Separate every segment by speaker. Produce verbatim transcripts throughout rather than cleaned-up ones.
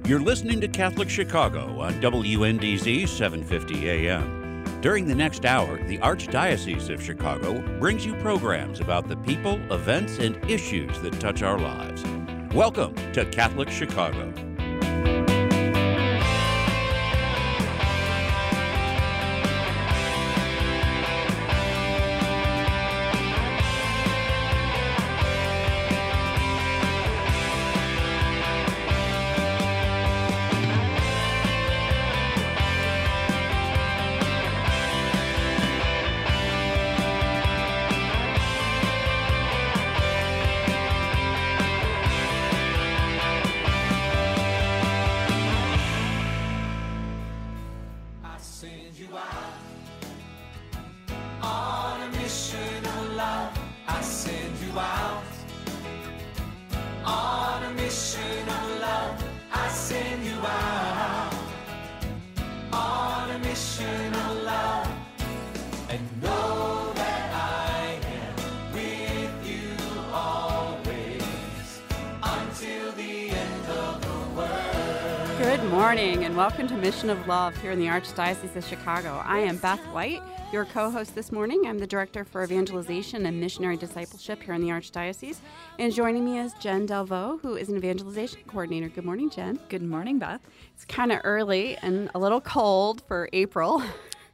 Speaker 1: You're listening to Catholic Chicago on W N D Z seven fifty A M. During the next hour, the Archdiocese of Chicago brings you programs about the people, events, and issues that touch our lives. Welcome to Catholic Chicago.
Speaker 2: Good morning and welcome to Mission of Love here in the Archdiocese of Chicago. I am Beth White, your co-host this morning. I'm the Director for Evangelization and Missionary Discipleship here in the Archdiocese. And joining me is Jen Delvaux, who is an Evangelization Coordinator. Good morning, Jen.
Speaker 3: Good morning, Beth.
Speaker 2: It's kind of early and a little cold for April,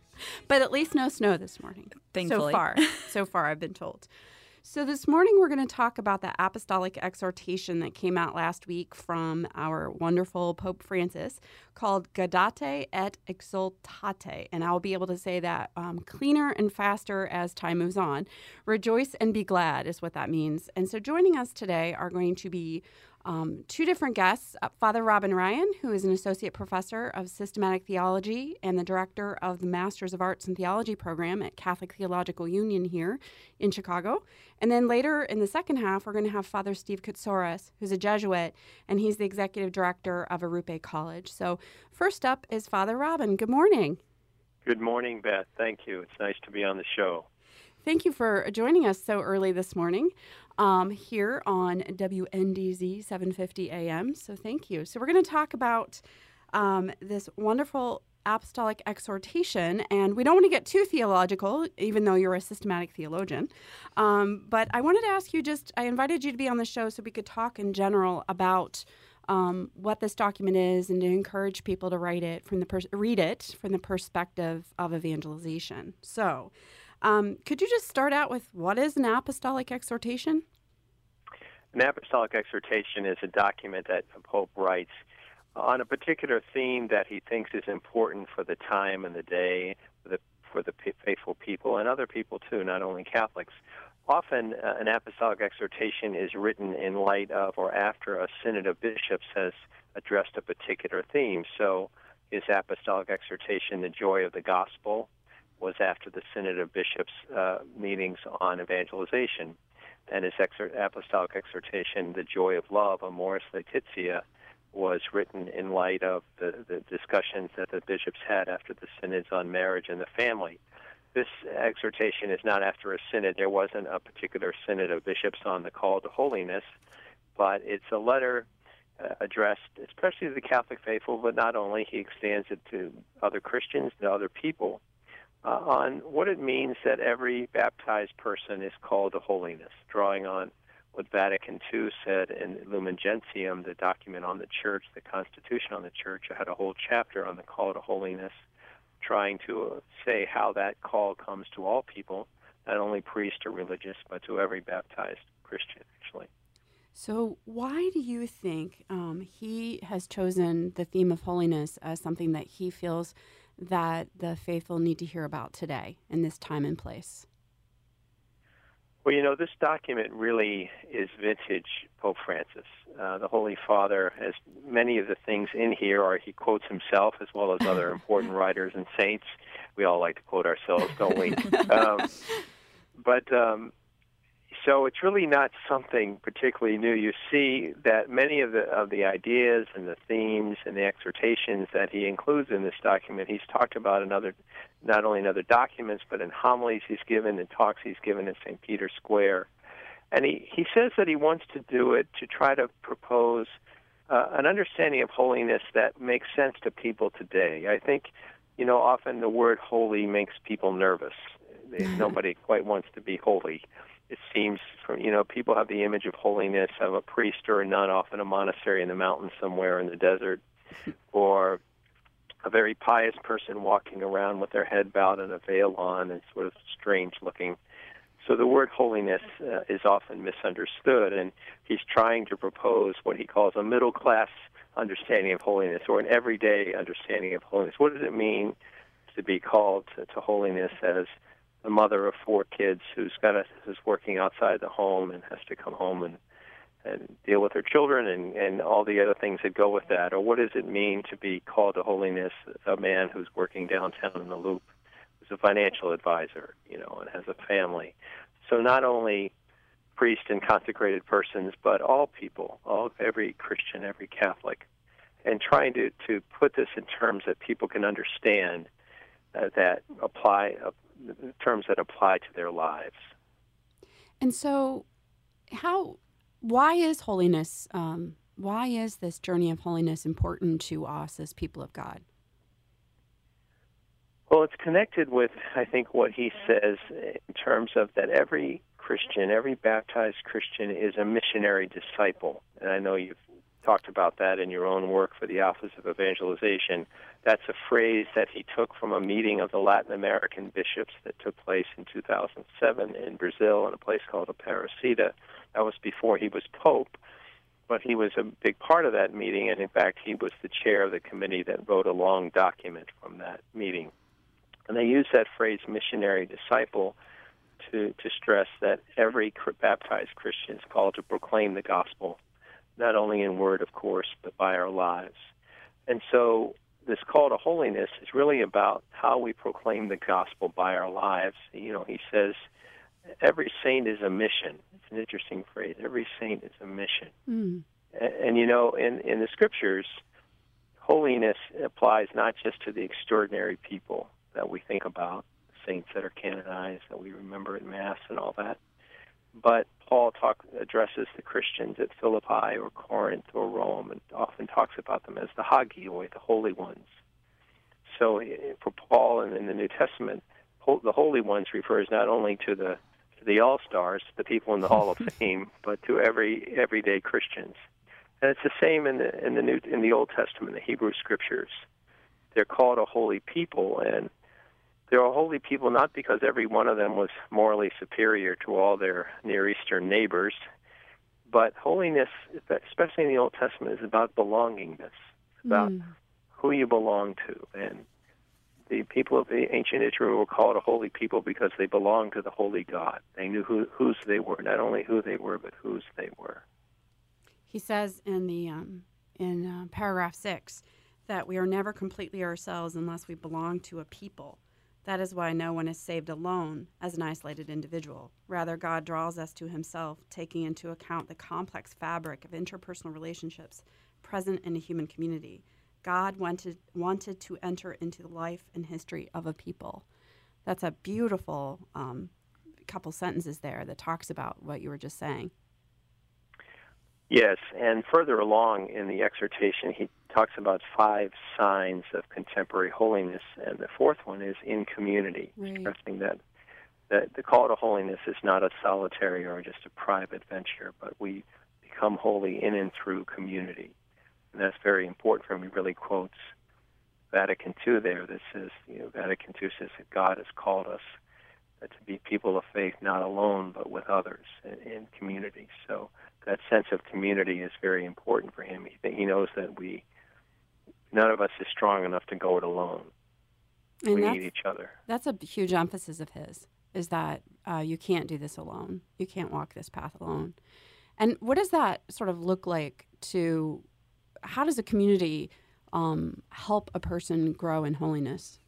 Speaker 2: but at least no snow this morning.
Speaker 3: Thankfully.
Speaker 2: So far, so far I've been told. So this morning we're going to talk about the apostolic exhortation that came out last week from our wonderful Pope Francis called Gaudete et Exsultate. And I'll be able to say that um, cleaner and faster as time moves on. Rejoice and be glad is what that means. And so joining us today are going to be Um, two different guests, uh, Father Robin Ryan, who is an Associate Professor of Systematic Theology and the Director of the Masters of Arts in Theology program at Catholic Theological Union here in Chicago. And then later in the second half, we're going to have Father Steve Koutsoris, who's a Jesuit, and he's the Executive Director of Arrupe College. So first up is Father Robin. Good morning.
Speaker 4: Good morning, Beth. Thank you. It's nice to be on the show.
Speaker 2: Thank you for joining us so early this morning um, here on W N D Z seven fifty A M. So thank you. So we're going to talk about um, this wonderful apostolic exhortation, and we don't want to get too theological, even though you're a systematic theologian. Um, but I wanted to ask you just, I invited you to be on the show so we could talk in general about um, what this document is and to encourage people to write it from the pers- read it from the perspective of evangelization. So Um, could you just start out with what is an apostolic exhortation?
Speaker 4: An apostolic exhortation is a document that the Pope writes on a particular theme that he thinks is important for the time and the day, for the, for the faithful people and other people too, not only Catholics. Often uh, an apostolic exhortation is written in light of or after a synod of bishops has addressed a particular theme. So his apostolic exhortation, The Joy of the Gospel, was after the Synod of Bishops uh, meetings on evangelization. And his exor- apostolic exhortation, The Joy of Love, Amoris Laetitia, was written in light of the, the discussions that the bishops had after the synods on marriage and the family. This exhortation is not after a synod. There wasn't a particular synod of bishops on the call to holiness, but it's a letter uh, addressed especially to the Catholic faithful, but not only. He extends it to other Christians and other people, Uh, on what it means that every baptized person is called to holiness, drawing on what Vatican two said in Lumen Gentium, the document on the Church, the Constitution on the Church. It had a whole chapter on the call to holiness, trying to uh, say how that call comes to all people, not only priests or religious, but to every baptized Christian, actually.
Speaker 2: So why do you think um, he has chosen the theme of holiness as something that he feels that the faithful need to hear about today in this time and place?
Speaker 4: Well, you know, this document really is vintage Pope Francis. Uh, the Holy Father has many of the things in here, or he quotes himself as well as other important writers and saints. We all like to quote ourselves, don't we? um, but um, so it's really not something particularly new. You see that many of the of the ideas and the themes and the exhortations that he includes in this document, he's talked about in other, not only in other documents, but in homilies he's given and talks he's given at Saint Peter's Square. And he, he says that he wants to do it to try to propose uh, an understanding of holiness that makes sense to people today. I think, you know, often the word holy makes people nervous. They, nobody quite wants to be holy. It seems, from you know, people have the image of holiness of a priest or a nun off in a monastery in the mountains somewhere in the desert, or a very pious person walking around with their head bowed and a veil on and sort of strange looking. So the word holiness uh, is often misunderstood, and he's trying to propose what he calls a middle-class understanding of holiness, or an everyday understanding of holiness. What does it mean to be called to, to holiness as the mother of four kids who's got a, who's working outside the home and has to come home and and deal with her children and, and all the other things that go with that? Or what does it mean to be called to holiness as a man who's working downtown in the Loop, who's a financial advisor, you know, and has a family? So not only priests and consecrated persons, but all people, all every Christian, every Catholic, and trying to, to put this in terms that people can understand, uh, that apply, uh, terms that apply to their lives.
Speaker 2: And so how... Why is holiness, um, why is this journey of holiness important to us as people of God?
Speaker 4: Well, it's connected with, I think, what he says in terms of that every Christian, every baptized Christian is a missionary disciple. And I know you've talked about that in your own work for the Office of Evangelization. That's a phrase that he took from a meeting of the Latin American bishops that took place in two thousand seven in Brazil in a place called Aparecida. That was before he was Pope, but he was a big part of that meeting, and in fact, he was the chair of the committee that wrote a long document from that meeting. And they use that phrase, missionary disciple, to, to stress that every baptized Christian is called to proclaim the gospel, not only in word, of course, but by our lives. And so this call to holiness is really about how we proclaim the gospel by our lives. You know, he says, every saint is a mission. It's an interesting phrase. Every saint is a mission. Mm. And, and, you know, in, in the Scriptures, holiness applies not just to the extraordinary people that we think about, saints that are canonized, that we remember at Mass and all that, but Paul talk, addresses the Christians at Philippi or Corinth or Rome, and often talks about them as the hagioi, the holy ones. So for Paul in, in the New Testament, the holy ones refers not only to the to the all-stars, the people in the Hall of Fame, but to every everyday Christians. And it's the same in the in the New in the Old Testament, the Hebrew Scriptures. They're called a holy people, and they're a holy people not because every one of them was morally superior to all their Near Eastern neighbors, but holiness, especially in the Old Testament, is about belongingness. It's about mm. who you belong to. And the people of the ancient Israel were called a holy people because they belonged to the holy God. They knew who, whose they were, not only who they were, but whose they were.
Speaker 2: He says in the um, in uh, paragraph six that we are never completely ourselves unless we belong to a people. That is why no one is saved alone as an isolated individual. Rather, God draws us to himself, taking into account the complex fabric of interpersonal relationships present in a human community. God wanted wanted to enter into the life and history of a people. That's a beautiful um, couple sentences there that talks about what you were just saying.
Speaker 4: Yes, and further along in the exhortation, he talks about five signs of contemporary holiness, and the fourth one is in community, right. Stressing that, that the call to holiness is not a solitary or just a private venture, but we become holy in and through community. And that's very important for him. He really quotes Vatican two there that says, you know, Vatican two says that God has called us uh, to be people of faith, not alone, but with others in, in community. So that sense of community is very important for him. He, he knows that we, none of us is strong enough to go it alone. And we need each other.
Speaker 2: That's a huge emphasis of his, is that uh, you can't do this alone. You can't walk this path alone. And what does that sort of look like to, how does a community um, help a person grow in holiness?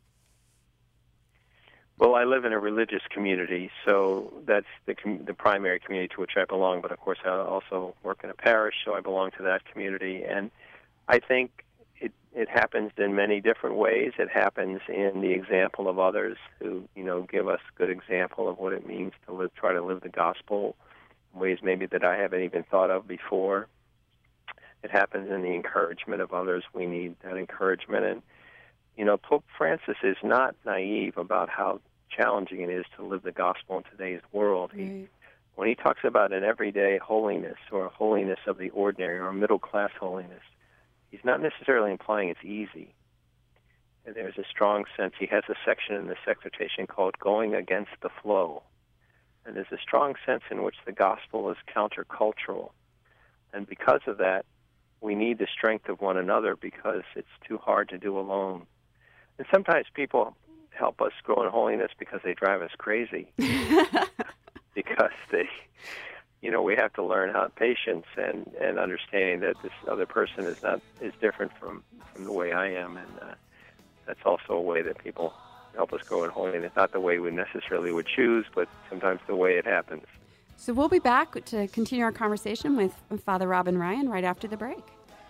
Speaker 4: Well, I live in a religious community, so that's the com- the primary community to which I belong. But of course, I also work in a parish, so I belong to that community. And I think it it happens in many different ways. It happens in the example of others who, you know, give us good example of what it means to live, try to live the gospel in ways maybe that I haven't even thought of before. It happens in the encouragement of others. We need that encouragement. And, you know, Pope Francis is not naive about how challenging it is to live the gospel in today's world.
Speaker 2: Right.
Speaker 4: He, when he talks about an everyday holiness or a holiness of the ordinary or a middle-class holiness, he's not necessarily implying it's easy. And there's a strong sense. He has a section in this exhortation called Going Against the Flow. And there's a strong sense in which the gospel is countercultural. And because of that, we need the strength of one another because it's too hard to do alone. And sometimes people help us grow in holiness because they drive us crazy. Because they, you know, we have to learn how patience and, and understanding that this other person is not is different from, from the way I am. And uh, that's also a way that people help us grow in holiness. Not the way we necessarily would choose, but sometimes the way it happens.
Speaker 2: So we'll be back to continue our conversation with Father Robin Ryan right after the break.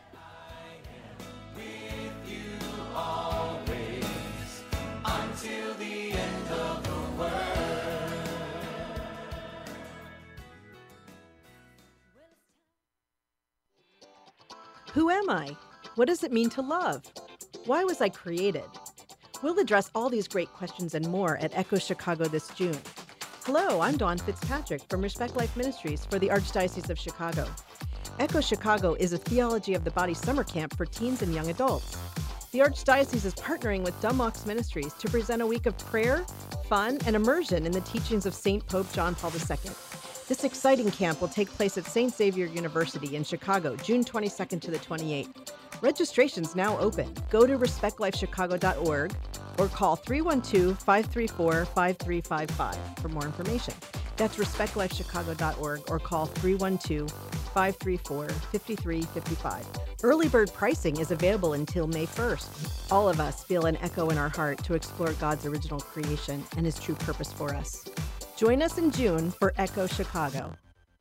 Speaker 3: Who am I? What does it mean to love? Why was I created? We'll address all these great questions and more at Echo Chicago this June. Hello, I'm Dawn Fitzpatrick from Respect Life Ministries for the Archdiocese of Chicago. Echo Chicago is a Theology of the Body summer camp for teens and young adults. The Archdiocese is partnering with Dumb Ox Ministries to present a week of prayer, fun, and immersion in the teachings of Saint Pope John Paul the Second. This exciting camp will take place at Saint Xavier University in Chicago, June twenty-second to the twenty-eighth. Registration's now open. Go to respect life chicago dot org or call three one two, five three four, five three five five for more information. That's respect life chicago dot org or call three one two, five three four, five three five five. Early bird pricing is available until May first. All of us feel an echo in our heart to explore God's original creation and His true purpose for us. Join us in June for Echo Chicago.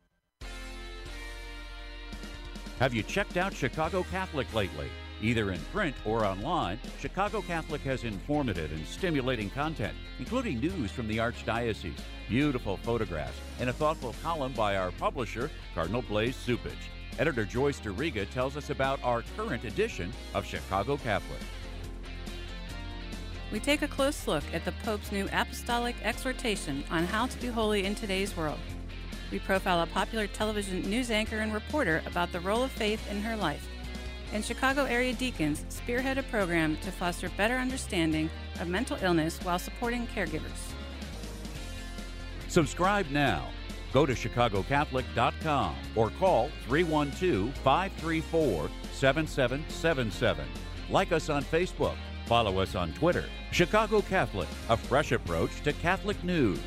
Speaker 1: Have you checked out Chicago Catholic lately? Either in print or online, Chicago Catholic has informative and stimulating content, including news from the Archdiocese, beautiful photographs, and a thoughtful column by our publisher, Cardinal Blaise Cupich. Editor Joyce DeRiga tells us about our current edition of Chicago Catholic.
Speaker 5: We take a close look at the Pope's new apostolic exhortation on how to be holy in today's world. We profile a popular television news anchor and reporter about the role of faith in her life. And Chicago area deacons spearhead a program to foster better understanding of mental illness while supporting caregivers.
Speaker 1: Subscribe now. Go to chicago catholic dot com or call three one two, five three four, seven seven seven seven. Like us on Facebook. Follow us on Twitter. Chicago Catholic, a fresh approach to Catholic news.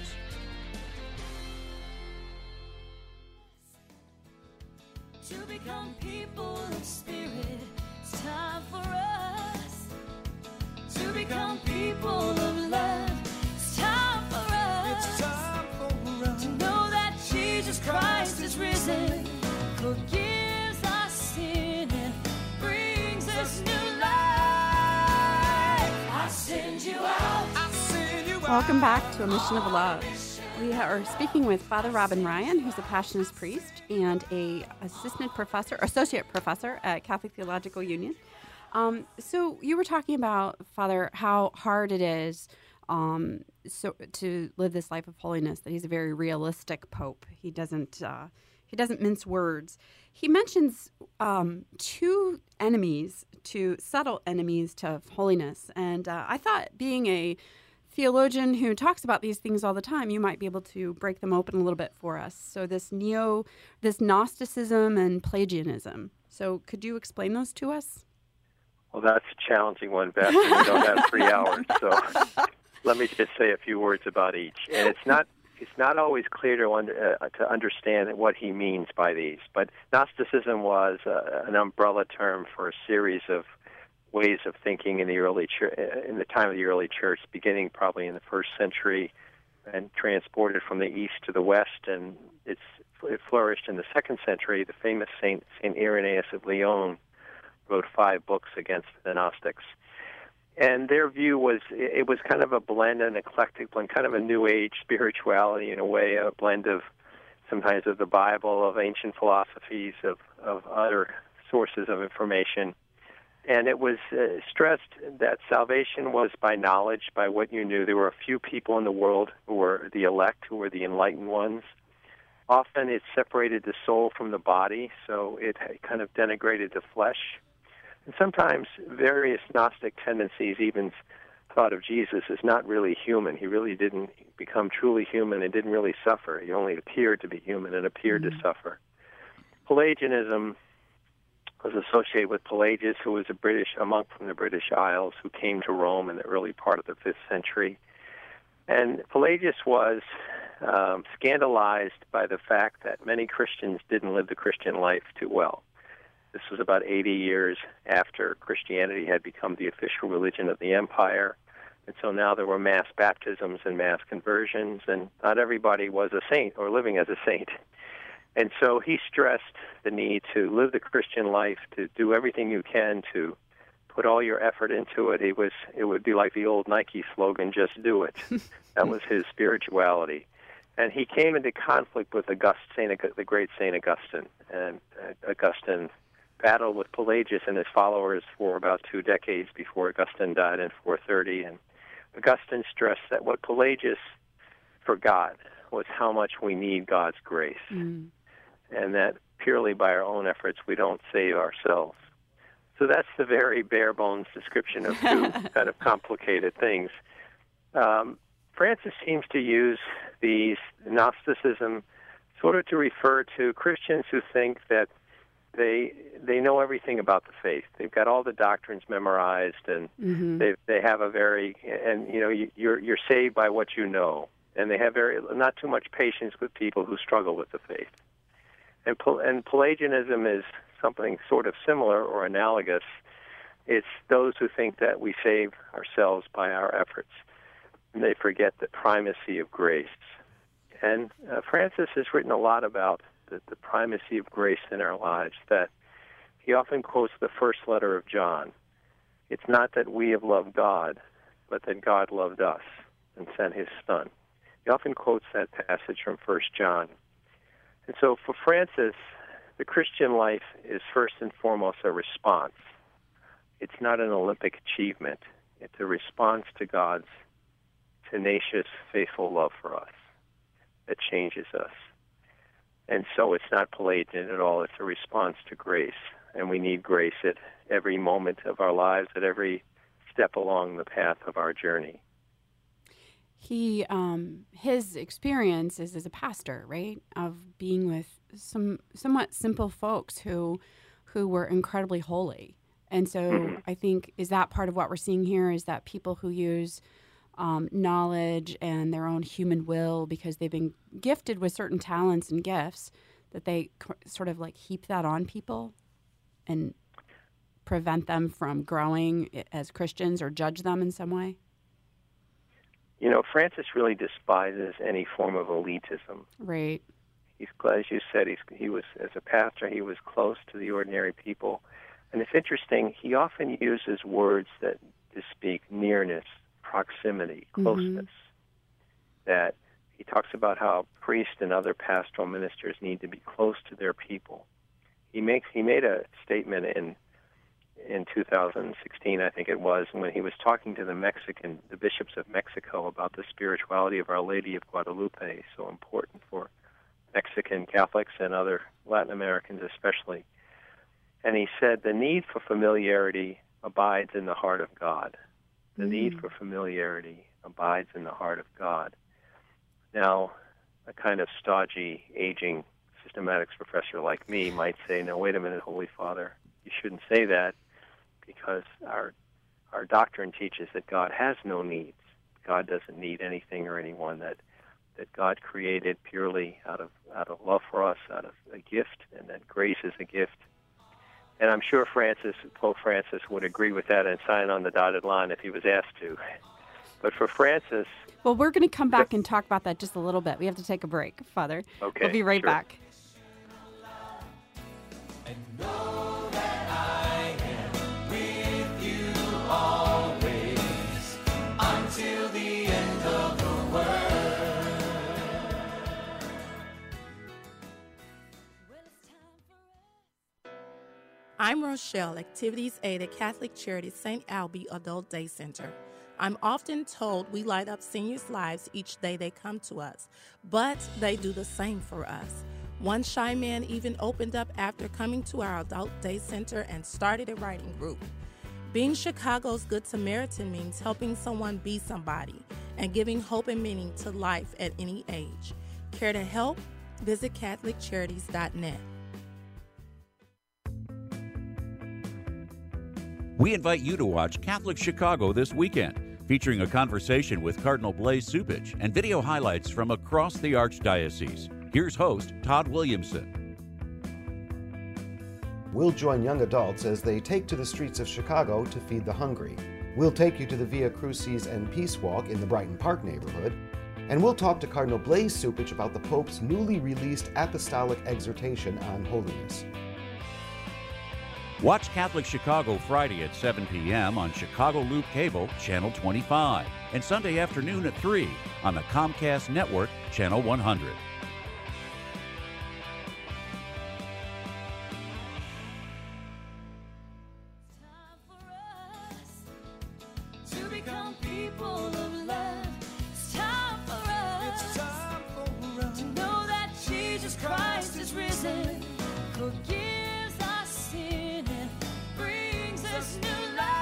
Speaker 6: To become people of spirit, it's time for us. To become people of love, it's time for us. It's time for us to know that Jesus Christ is risen, forgives our sin and brings us new life. I send you out. I send you out.
Speaker 2: Welcome back to A Mission of Love. We are speaking with Father Robin Ryan, who's a Passionist priest and a assistant professor, associate professor at Catholic Theological Union. Um, so you were talking about, Father, how hard it is um, so to live this life of holiness. That he's a very realistic pope. He doesn't uh, he doesn't mince words. He mentions um, two enemies, two subtle enemies to holiness, and uh, I thought, being a theologian who talks about these things all the time, you might be able to break them open a little bit for us. So this neo, this Gnosticism and Pelagianism. So could you explain those to us?
Speaker 4: Well, that's a challenging one, Beth. We don't have three hours, so let me just say a few words about each. And it's not it's not always clear to under, uh, to understand what he means by these. But Gnosticism was uh, an umbrella term for a series of ways of thinking in the early church, in the time of the early church, beginning probably in the first century, and transported from the east to the west, and it's it flourished in the second century. The famous Saint Saint Irenaeus of Lyon wrote five books against the Gnostics, and their view was it was kind of a blend, an eclectic blend, kind of a New Age spirituality in a way, a blend of sometimes of the Bible, of ancient philosophies, of of other sources of information. And it was uh, stressed that salvation was by knowledge, by what you knew. There were a few people in the world who were the elect, who were the enlightened ones. Often it separated the soul from the body, so it kind of denigrated the flesh. And sometimes various Gnostic tendencies even thought of Jesus as not really human. He really didn't become truly human and didn't really suffer. He only appeared to be human and appeared mm-hmm. to suffer. Pelagianism was associated with Pelagius, who was a British, a monk from the British Isles, who came to Rome in the early part of the fifth century. And Pelagius was um, scandalized by the fact that many Christians didn't live the Christian life too well. This was about eighty years after Christianity had become the official religion of the empire. And so now there were mass baptisms and mass conversions, and not everybody was a saint or living as a saint. And so he stressed the need to live the Christian life, to do everything you can, to put all your effort into it. It was it would be like the old Nike slogan, just do it. That was his spirituality. And he came into conflict with August, Saint, the great Saint Augustine. And uh, Augustine battled with Pelagius and his followers for about two decades before Augustine died in four thirty. And Augustine stressed that what Pelagius forgot was how much we need God's grace. Mm. And that purely by our own efforts we don't save ourselves. So that's the very bare bones description of two kind of complicated things. Um, Francis seems to use these Gnosticism sort of to refer to Christians who think that they they know everything about the faith. They've got all the doctrines memorized, and mm-hmm. they they have a very and you know you, you're you're saved by what you know, and they have very not too much patience with people who struggle with the faith. And, and Pelagianism is something sort of similar or analogous. It's those who think that we save ourselves by our efforts, and they forget the primacy of grace. And uh, Francis has written a lot about the, the primacy of grace in our lives, that he often quotes the first letter of John. It's not that we have loved God, but that God loved us and sent his Son. He often quotes that passage from First John. And so for Francis, the Christian life is first and foremost a response. It's not an Olympic achievement. It's a response to God's tenacious, faithful love for us that changes us. And so it's not Pelagian at all. It's a response to grace. And we need grace at every moment of our lives, at every step along the path of our journey.
Speaker 2: He, um, his experience is as a pastor, right, of being with some somewhat simple folks who, who were incredibly holy. And so mm-hmm. I think, is that part of what we're seeing here, is that people who use um, knowledge and their own human will because they've been gifted with certain talents and gifts, that they sort of like heap that on people and prevent them from growing as Christians or judge them in some way?
Speaker 4: You know, Francis really despises any form of elitism.
Speaker 2: Right.
Speaker 4: He's, as you said, he's, he was, as a pastor, he was close to the ordinary people. And it's interesting, he often uses words that speak nearness, proximity, closeness. Mm-hmm. That he talks about how priests and other pastoral ministers need to be close to their people. He makes he made a statement in in two thousand sixteen, I think it was, when he was talking to the Mexican, the bishops of Mexico about the spirituality of Our Lady of Guadalupe, so important for Mexican Catholics and other Latin Americans especially. And he said, the need for familiarity abides in the heart of God. The mm. need for familiarity abides in the heart of God. Now, a kind of stodgy, aging systematics professor like me might say, no, wait a minute, Holy Father, you shouldn't say that, because our our doctrine teaches that God has no needs. God doesn't need anything or anyone, that that God created purely out of out of love for us, out of a gift, and that grace is a gift. And I'm sure Francis, Pope Francis would agree with that and sign on the dotted line if he was asked to. But for Francis...
Speaker 2: Well, we're going to come back and talk about that just a little bit. We have to take a break, Father.
Speaker 4: Okay,
Speaker 2: we'll be right
Speaker 4: sure.
Speaker 2: back.
Speaker 6: And know that I am with you always until the end of the world.
Speaker 7: I'm Rochelle, Activities Aide at Catholic Charities Saint Albee Adult Day Center. I'm often told we light up seniors' lives each day they come to us, but they do the same for us. One shy man even opened up after coming to our Adult Day Center and started a writing group. Being Chicago's Good Samaritan means helping someone be somebody and giving hope and meaning to life at any age. Care to help? Visit Catholic Charities dot net.
Speaker 1: We invite you to watch Catholic Chicago this weekend, featuring a conversation with Cardinal Blaise Cupich and video highlights from across the Archdiocese. Here's host Todd Williamson.
Speaker 8: We'll join young adults as they take to the streets of Chicago to feed the hungry. We'll take you to the Via Crucis and Peace Walk in the Brighton Park neighborhood, and we'll talk to Cardinal Blaise Cupich about the Pope's newly released Apostolic Exhortation on Holiness.
Speaker 1: Watch Catholic Chicago Friday at seven p.m. on Chicago Loop Cable, Channel twenty-five, and Sunday afternoon at three on the Comcast Network, Channel one hundred.
Speaker 6: To become people of love. It's time for us. It's time for us to know that Jesus Christ is risen, forgives our sin and brings us new life.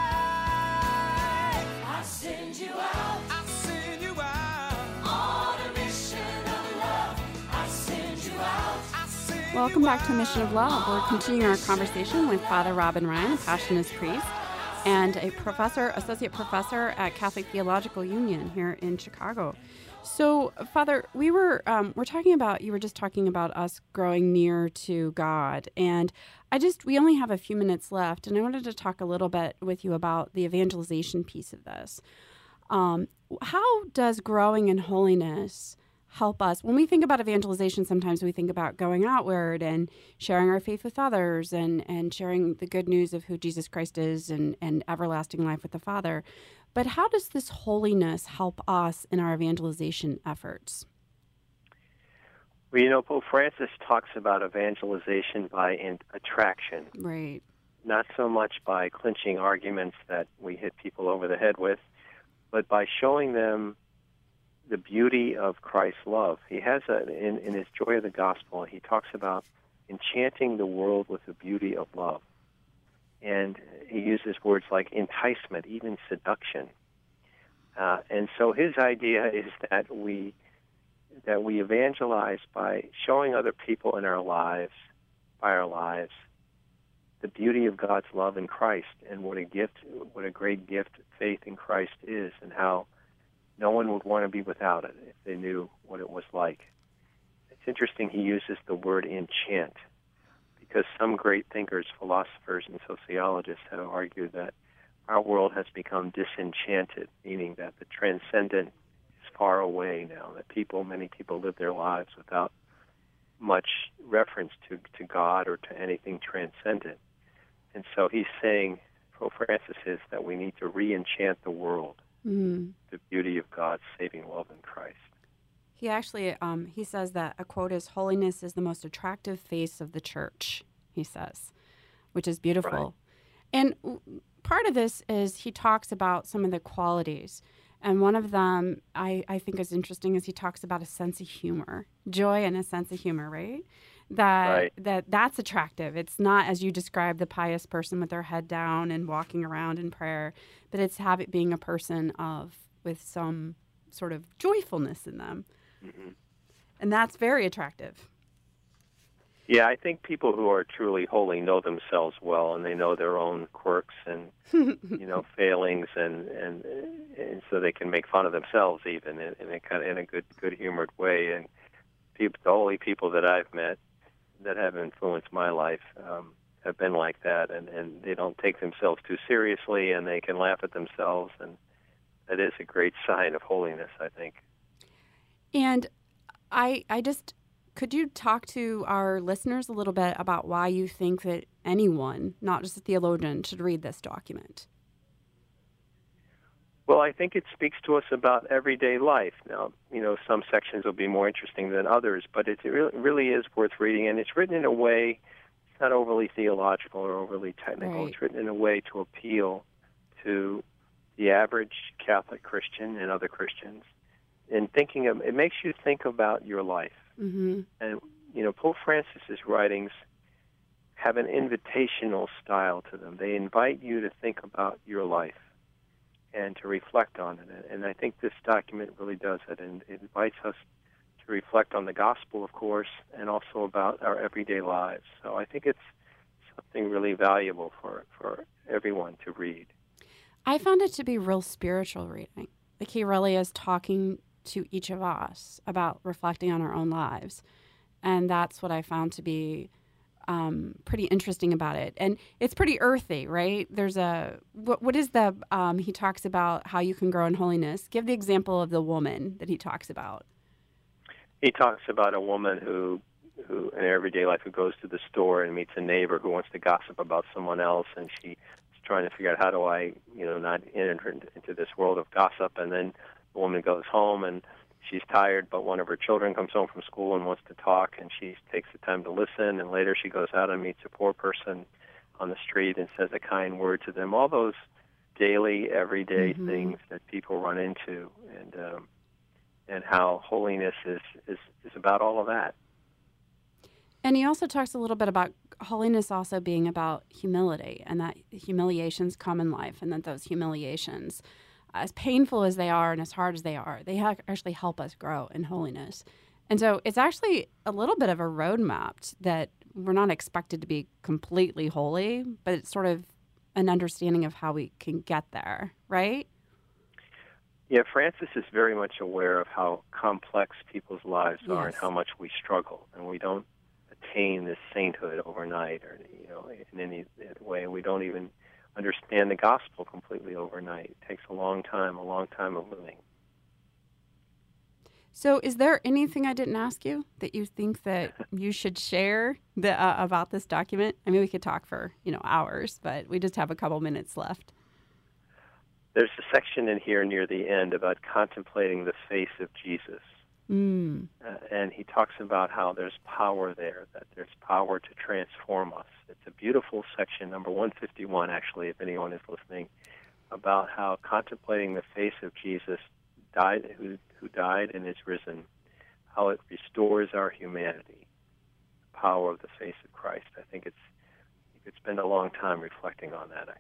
Speaker 6: I send you out. I send you out on a mission of love. I send you out. I send
Speaker 2: Welcome
Speaker 6: you
Speaker 2: back to Mission of Love. We're continuing our conversation with Father Robin Ryan, a Passionist priest, and a professor, associate professor at Catholic Theological Union here in Chicago. So, Father, we were um, we're talking about you were just talking about us growing near to God, and I just we only have a few minutes left, and I wanted to talk a little bit with you about the evangelization piece of this. Um, how does growing in holiness help us? When we think about evangelization, sometimes we think about going outward and sharing our faith with others and, and sharing the good news of who Jesus Christ is and, and everlasting life with the Father. But how does this holiness help us in our evangelization efforts?
Speaker 4: Well, you know, Pope Francis talks about evangelization by in- attraction.
Speaker 2: Right.
Speaker 4: Not so much by clinching arguments that we hit people over the head with, but by showing them the beauty of Christ's love. He has a, in, in his Joy of the Gospel, he talks about enchanting the world with the beauty of love. And he uses words like enticement, even seduction. Uh, and so his idea is that we that we evangelize by showing other people in our lives, by our lives, the beauty of God's love in Christ and what a gift, what a great gift faith in Christ is, and how no one would want to be without it if they knew what it was like. It's interesting he uses the word enchant, because some great thinkers, philosophers, and sociologists have argued that our world has become disenchanted, meaning that the transcendent is far away now, that people, many people live their lives without much reference to, to God or to anything transcendent. And so he's saying, Pope Francis is, that we need to re-enchant the world, mm. the beauty of God's saving love in Christ.
Speaker 2: He actually, um, he says that a quote is, "Holiness is the most attractive face of the church," he says, which is beautiful.
Speaker 4: Right.
Speaker 2: And part of this is he talks about some of the qualities. And one of them I, I think is interesting is he talks about a sense of humor, joy and a sense of humor, right? That,
Speaker 4: right.
Speaker 2: that that's attractive. It's not, as you describe, the pious person with their head down and walking around in prayer, but it's have it being a person of with some sort of joyfulness in them. Mm-hmm. And that's very attractive.
Speaker 4: Yeah, I think people who are truly holy know themselves well, and they know their own quirks and you know failings, and, and and so they can make fun of themselves even in, in a kind of in a good good humored way. And people, the holy people that I've met that have influenced my life um, have been like that, and, and they don't take themselves too seriously, and they can laugh at themselves, and that is a great sign of holiness, I think.
Speaker 2: And I I just. Could you talk to our listeners a little bit about why you think that anyone, not just a theologian, should read this document?
Speaker 4: Well, I think it speaks to us about everyday life. Now, you know, some sections will be more interesting than others, but it really, really is worth reading, and it's written in a way not overly theological or overly technical.
Speaker 2: Right.
Speaker 4: It's written in a way to appeal to the average Catholic Christian and other Christians. In thinking of, it makes you think about your life.
Speaker 2: Mm-hmm.
Speaker 4: And, you know, Pope Francis's writings have an invitational style to them. They invite you to think about your life and to reflect on it. And I think this document really does it, and it invites us to reflect on the gospel, of course, and also about our everyday lives. So I think it's something really valuable for, for everyone to read.
Speaker 2: I found it to be real spiritual reading. Like he really is talking to each of us about reflecting on our own lives. And that's what I found to be um, pretty interesting about it. And it's pretty earthy, right? There's a, what, what is the, um, he talks about how you can grow in holiness. Give the example of the woman that he talks about.
Speaker 4: He talks about a woman who, who in her everyday life, who goes to the store and meets a neighbor who wants to gossip about someone else, and she trying to figure out how do I, you know, not enter into this world of gossip. And then the woman goes home and she's tired, but one of her children comes home from school and wants to talk, and she takes the time to listen. And later she goes out and meets a poor person on the street and says a kind word to them. All those daily, everyday mm-hmm. things that people run into, and um, and how holiness is, is, is about all of that.
Speaker 2: And he also talks a little bit about holiness also being about humility, and that humiliations come in life, and that those humiliations, as painful as they are and as hard as they are, they ha- actually help us grow in holiness. And so it's actually a little bit of a roadmap that we're not expected to be completely holy, but it's sort of an understanding of how we can get there, right?
Speaker 4: Yeah, Francis is very much aware of how complex people's lives
Speaker 2: Yes.
Speaker 4: are and how much we struggle, and we don't attain this sainthood overnight, or you know, in any way. We don't even understand the gospel completely overnight. It takes a long time, a long time of living.
Speaker 2: So is there anything I didn't ask you that you think that you should share the, uh, about this document? I mean, we could talk for, you know, hours, but we just have a couple minutes left.
Speaker 4: There's a section in here near the end about contemplating the face of Jesus.
Speaker 2: Mm.
Speaker 4: Uh, and he talks about how there's power there, that there's power to transform us. It's a beautiful section, number one fifty-one, actually, if anyone is listening, about how contemplating the face of Jesus, died, who, who died and is risen, how it restores our humanity, the power of the face of Christ. I think it's you could spend a long time reflecting on that, I think.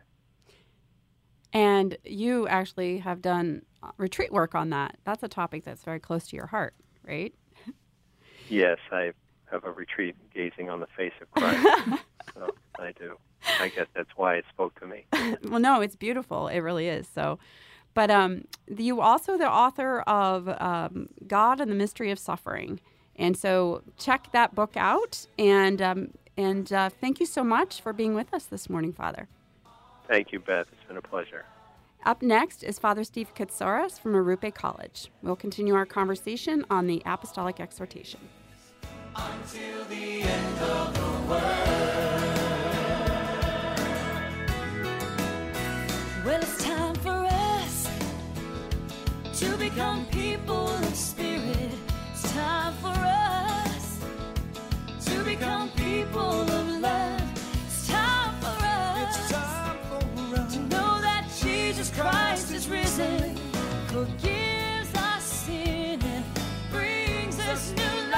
Speaker 2: And you actually have done retreat work on that. That's a topic that's very close to your heart, right?
Speaker 4: Yes, I have a retreat gazing on the face of Christ. So I do. I guess that's why it spoke to me.
Speaker 2: Well, no, it's beautiful. It really is. So, but um, you also the author of um, God and the Mystery of Suffering, and so check that book out. And um, and uh, thank you so much for being with us this morning, Father.
Speaker 4: Thank you, Beth. It's been a pleasure.
Speaker 2: Up next is Father Steve Katsaras from Arupe College. We'll continue our conversation on the Apostolic Exhortation.
Speaker 6: Until the end of the world. Well, it's time for us to become people of spirit. It's time for us to become people of love. It's time for us, it's time for us to know that Jesus Christ is risen, forgives our sin and brings us new life.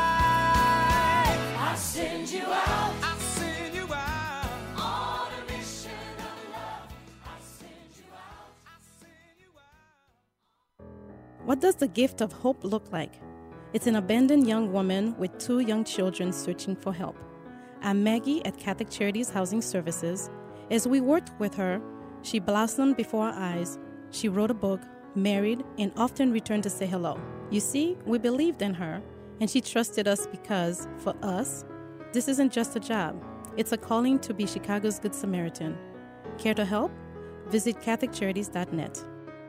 Speaker 6: I send you out, I send you out on a mission of love. I send you out, I send you out.
Speaker 7: What does the gift of hope look like? It's an abandoned young woman with two young children searching for help. I'm Maggie at Catholic Charities Housing Services. As we worked with her, she blossomed before our eyes. She wrote a book, married, and often returned to say hello. You see, we believed in her, and she trusted us because, for us, this isn't just a job. It's a calling to be Chicago's Good Samaritan. Care to help? Visit catholic charities dot net.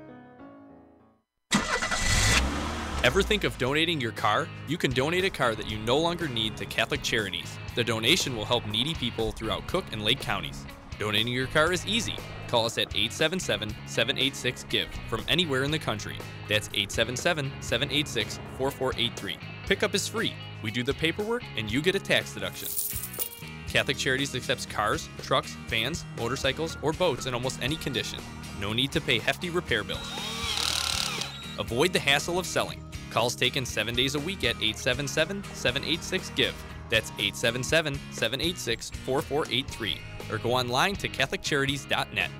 Speaker 9: Ever think of donating your car? You can donate a car that you no longer need to Catholic Charities. The donation will help needy people throughout Cook and Lake counties. Donating your car is easy. Call us at eight seven seven, seven eight six, GIVE from anywhere in the country. That's eight seven seven, seven eight six, four four eight three. Pickup is free. We do the paperwork and you get a tax deduction. Catholic Charities accepts cars, trucks, vans, motorcycles, or boats in almost any condition. No need to pay hefty repair bills. Avoid the hassle of selling. Calls taken seven days a week at eight seven seven, seven eight six, G I V E. That's eight seven seven, seven eight six, four four eight three. Or go online to catholic charities dot net.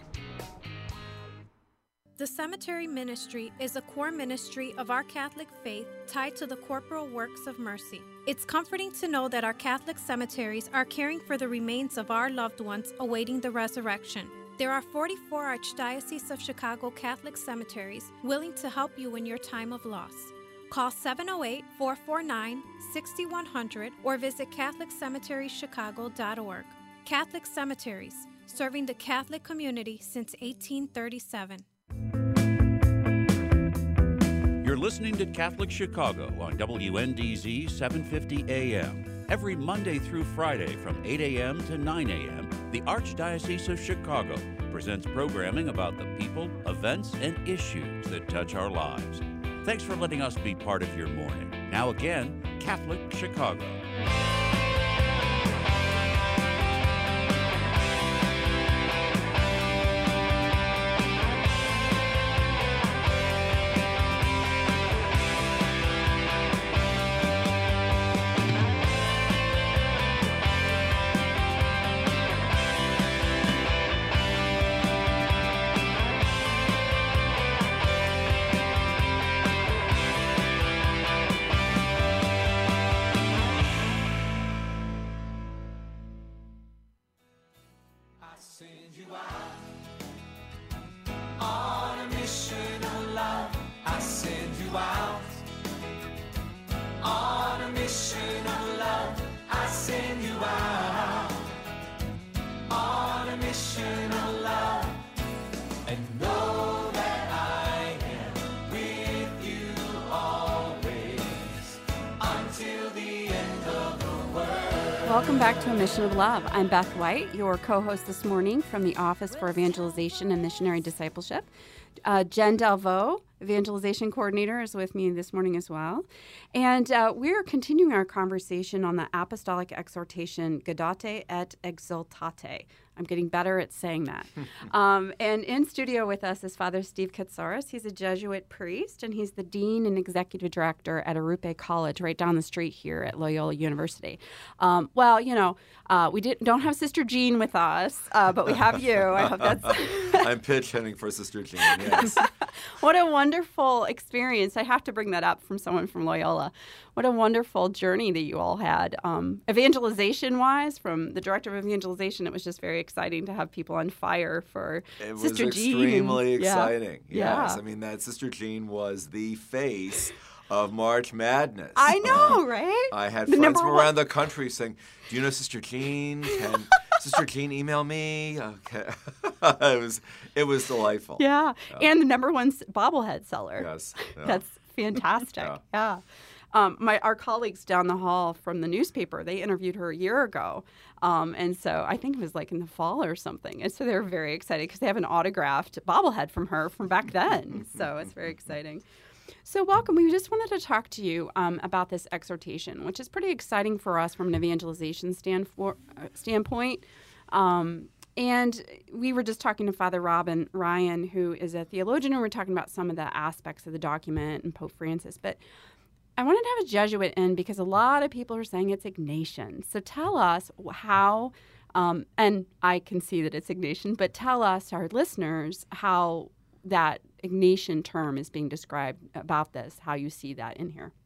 Speaker 10: The Cemetery Ministry is a core ministry of our Catholic faith tied to the corporal works of mercy. It's comforting to know that our Catholic cemeteries are caring for the remains of our loved ones awaiting the resurrection. There are forty-four Archdiocese of Chicago Catholic cemeteries willing to help you in your time of loss. Call seven oh eight, four four nine, six one zero zero or visit catholic cemeteries chicago dot org. Catholic Cemeteries, serving the Catholic community since eighteen thirty-seven.
Speaker 1: You're listening to Catholic Chicago on W N D Z seven fifty A M. Every Monday through Friday from eight a.m. to nine a.m., the Archdiocese of Chicago presents programming about the people, events, and issues that touch our lives. Thanks for letting us be part of your morning. Now again, Catholic Chicago.
Speaker 2: Welcome back to A Mission of Love. I'm Beth White, your co-host this morning from the Office for Evangelization and Missionary Discipleship. Uh, Jen Delvaux, Evangelization Coordinator, is with me this morning as well. And uh, we're continuing our conversation on the apostolic exhortation, Gaudete et Exsultate. I'm getting better at saying that. um, and in studio with us is Father Steve Katsaris. He's a Jesuit priest, and he's the Dean and Executive Director at Arupe College right down the street here at Loyola University. Um, well, you know, uh, we didn't, don't have Sister Jean with us, uh, but we have you. I hope that's...
Speaker 11: I'm pitch hitting for Sister Jean, yes.
Speaker 2: What a wonderful experience. I have to bring that up from someone from Loyola. What a wonderful journey that you all had. Um, evangelization-wise, from the Director of Evangelization, it was just very exciting to have people on fire for
Speaker 11: it
Speaker 2: Sister
Speaker 11: was
Speaker 2: Jean.
Speaker 11: extremely
Speaker 2: And,
Speaker 11: exciting,
Speaker 2: yeah.
Speaker 11: yes.
Speaker 2: Yeah.
Speaker 11: I mean, that Sister Jean was the face of March Madness.
Speaker 2: I know,
Speaker 11: uh,
Speaker 2: right?
Speaker 11: I had
Speaker 2: The
Speaker 11: friends from
Speaker 2: number
Speaker 11: around
Speaker 2: one-
Speaker 11: the country saying, do you know Sister Jean? Can Sister Jean email me? Okay. it was it was delightful.
Speaker 2: Yeah,
Speaker 11: Yeah.
Speaker 2: and the number one s- bobblehead seller.
Speaker 11: Yes. Yeah.
Speaker 2: That's fantastic.
Speaker 11: Yeah.
Speaker 2: yeah. Um, my our colleagues down the hall from the newspaper, they interviewed her a year ago, um, and so I think it was like in the fall or something. And so they're very excited because they have an autographed bobblehead from her from back then. So it's very exciting. So welcome. We just wanted to talk to you um, about this exhortation, which is pretty exciting for us from an evangelization stand for, uh, standpoint. Um, and we were just talking to Father Robin Ryan, who is a theologian, and we're talking about some of the aspects of the document and Pope Francis. But I wanted to have a Jesuit in because a lot of people are saying it's Ignatian. So tell us how, um, and I can see that it's Ignatian, but tell us, our listeners, how that Ignatian term is being described about this, how you see that in here.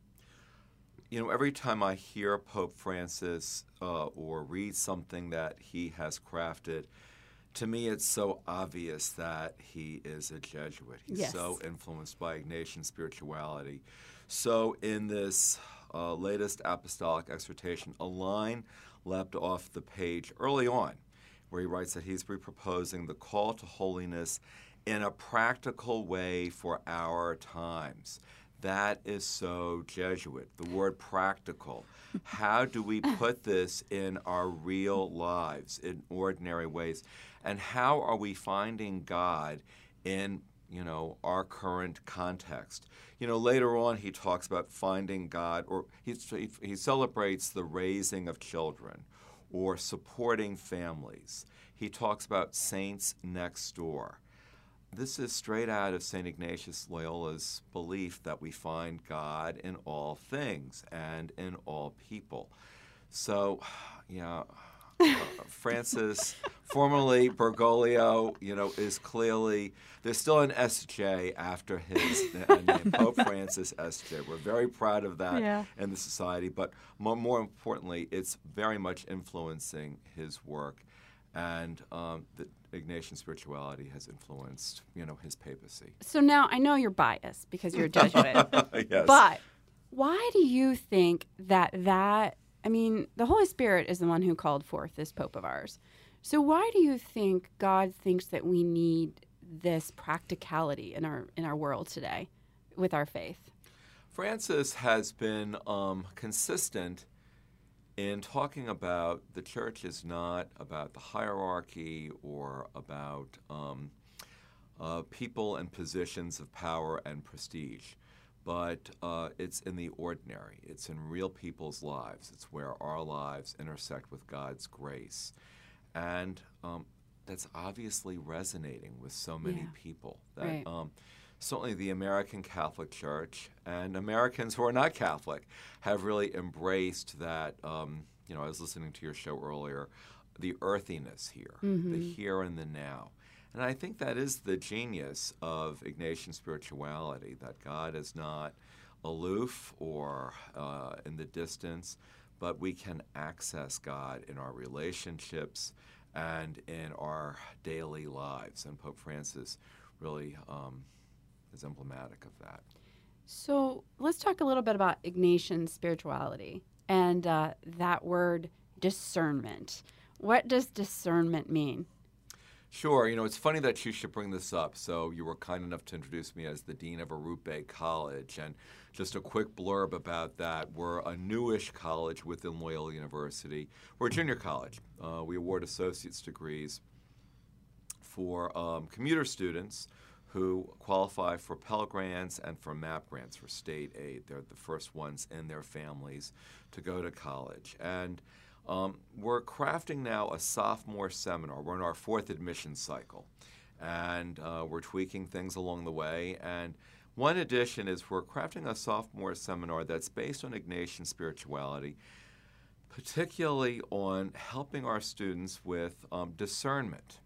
Speaker 11: You know, every time I hear Pope Francis uh, or read something that he has crafted, to me it's so obvious that he is a Jesuit. He's
Speaker 2: Yes.
Speaker 11: so influenced by Ignatian spirituality. So in this uh, latest apostolic exhortation, a line leapt off the page early on where he writes that he's proposing the call to holiness in a practical way for our times. That is so Jesuit, the word practical. How do we put this in our real lives, in ordinary ways? And how are we finding God in, you know, our current context? You know, later on he talks about finding God, or he, he celebrates the raising of children, or supporting families. He talks about saints next door. This is straight out of Saint Ignatius Loyola's belief that we find God in all things and in all people. So, yeah, uh, Francis, formerly Bergoglio, you know, is clearly, there's still an S J after his name, Pope Francis S J. We're very proud of that
Speaker 2: Yeah.
Speaker 11: in the society, but more, more importantly, it's very much influencing his work. And um, the Ignatian spirituality has influenced, you know, his papacy.
Speaker 2: So now I know you're biased because you're a Jesuit.
Speaker 11: Yes.
Speaker 2: But why do you think that that, I mean, the Holy Spirit is the one who called forth this Pope of ours. So why do you think God thinks that we need this practicality in our in our world today with our faith?
Speaker 11: Francis has been um, consistent in talking about the church is not about the hierarchy or about um, uh, people and positions of power and prestige, but uh, it's in the ordinary. It's in real people's lives. It's where our lives intersect with God's grace. And um, that's obviously resonating with so many
Speaker 2: Yeah.
Speaker 11: people. That,
Speaker 2: Right.
Speaker 11: um, certainly the American Catholic Church and Americans who are not Catholic have really embraced that. Um, you know, I was listening to your show earlier, the earthiness here,
Speaker 2: Mhm.
Speaker 11: the here and the now. And I think that is the genius of Ignatian spirituality, that God is not aloof or uh, in the distance, but we can access God in our relationships and in our daily lives. And Pope Francis really um, is emblematic of that.
Speaker 2: So let's talk a little bit about Ignatian spirituality and uh, that word discernment. What does discernment mean?
Speaker 11: Sure. You know, it's funny that you should bring this up. So you were kind enough to introduce me as the dean of Arrupe College. And just a quick blurb about that. We're a newish college within Loyola University. We're a junior college. Uh, we award associate's degrees for um, commuter students who qualify for Pell Grants and for MAP grants for state aid. They're the first ones in their families to go to college. And Um, we're crafting now a sophomore seminar. We're in our fourth admission cycle, and uh, we're tweaking things along the way. And one addition is we're crafting a sophomore seminar that's based on Ignatian spirituality, particularly on helping our students with um, discernment.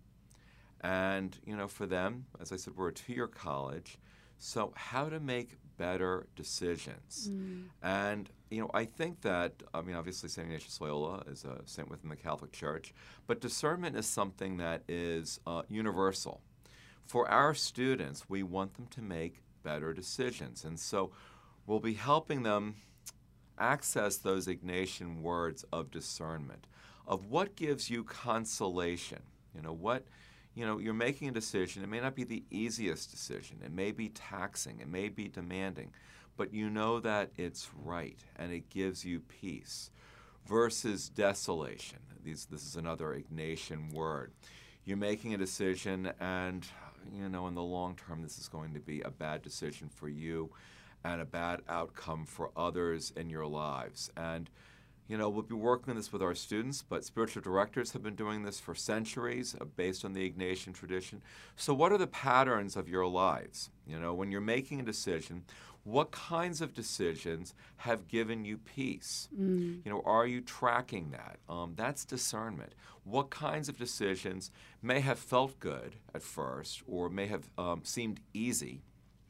Speaker 11: And, you know, for them, as I said, we're a two-year college, so how to make better decisions.
Speaker 2: Mm.
Speaker 11: And, you know, I think that, I mean, obviously Saint Ignatius Loyola is a saint within the Catholic Church, but discernment is something that is uh, universal. For our students, we want them to make better decisions. And so we'll be helping them access those Ignatian words of discernment, of what gives you consolation. You know, what, you know, you're making a decision. It may not be the easiest decision. It may be taxing. It may be demanding. But you know that it's right, and it gives you peace. Versus desolation. These, this is another Ignatian word. You're making a decision, and, you know, in the long term, this is going to be a bad decision for you and a bad outcome for others in your lives. And, you know, we'll be working on this with our students, but spiritual directors have been doing this for centuries uh, based on the Ignatian tradition. So what are the patterns of your lives? You know, when you're making a decision, what kinds of decisions have given you peace?
Speaker 2: Mm.
Speaker 11: You know, are you tracking that? Um, that's discernment. What kinds of decisions may have felt good at first or may have um, seemed easy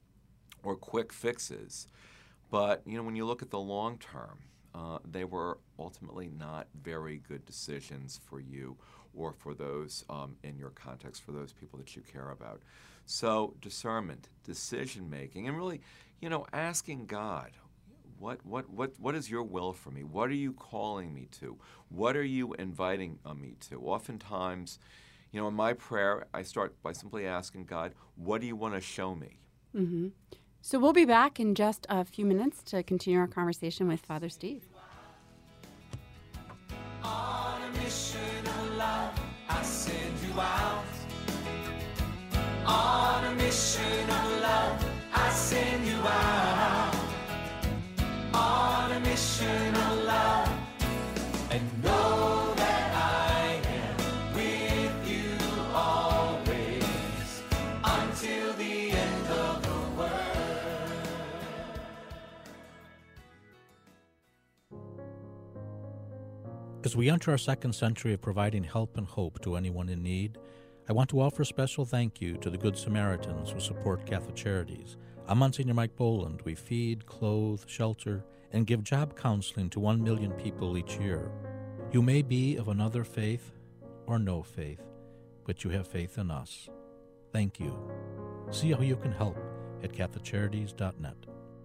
Speaker 11: or quick fixes, but, you know, when you look at the long term, uh, they were ultimately not very good decisions for you or for those um, in your context, for those people that you care about. So discernment, decision making, and really, you know, asking God, what, what, what, what is your will for me? What are you calling me to? What are you inviting uh, me to? Oftentimes, you know, in my prayer, I start by simply asking God, what do you want to show me?
Speaker 2: Mm-hmm. So we'll be back in just a few minutes to continue our conversation with Father Steve.
Speaker 6: On a mission of love, I send you out. On a mission of love, I send you out. On a mission of love, and know that
Speaker 12: As we enter our second century of providing help and hope to anyone in need, I want to offer a special thank you to the Good Samaritans who support Catholic Charities. I'm Monsignor Mike Boland. We feed, clothe, shelter, and give job counseling to one million people each year. You may be of another faith or no faith, but you have faith in us. Thank you. See how you can help at catholic charities dot net.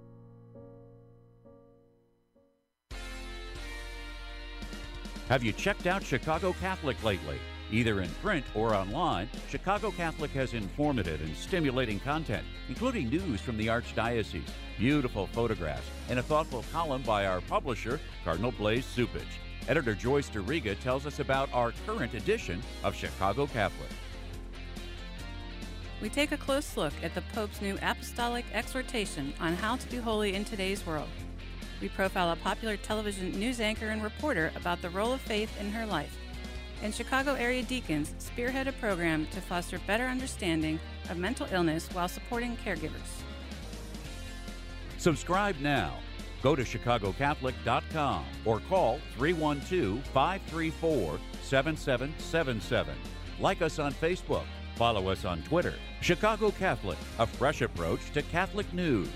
Speaker 1: Have you checked out Chicago Catholic lately? Either in print or online, Chicago Catholic has informative and stimulating content, including news from the Archdiocese, beautiful photographs, and a thoughtful column by our publisher, Cardinal Blaise Cupich. Editor Joyce DeRiga tells us about our current edition of Chicago Catholic.
Speaker 5: We take a close look at the Pope's new apostolic exhortation on how to be holy in today's world. We profile a popular television news anchor and reporter about the role of faith in her life. And Chicago area deacons spearhead a program to foster better understanding of mental illness while supporting caregivers.
Speaker 1: Subscribe now. Go to chicago catholic dot com or call three one two, five three four, seven seven seven seven. Like us on Facebook. Follow us on Twitter. Chicago Catholic, a fresh approach to Catholic news.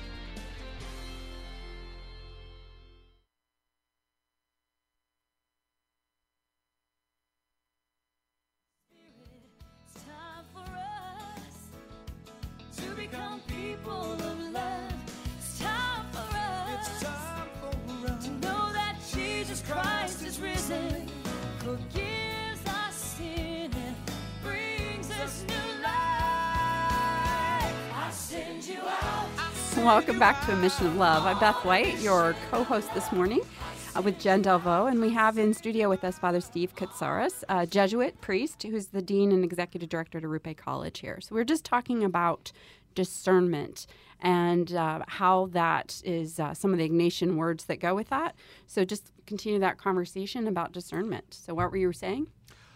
Speaker 2: Welcome back to A Mission of Love. I'm Beth White, your co-host this morning uh, with Jen Delvaux, and we have in studio with us Father Steve Katsaris, a Jesuit priest who's the Dean and Executive Director at Arrupe College here. So we're just talking about discernment and uh, how that is uh, some of the Ignatian words that go with that. So just continue that conversation about discernment. So what were you saying?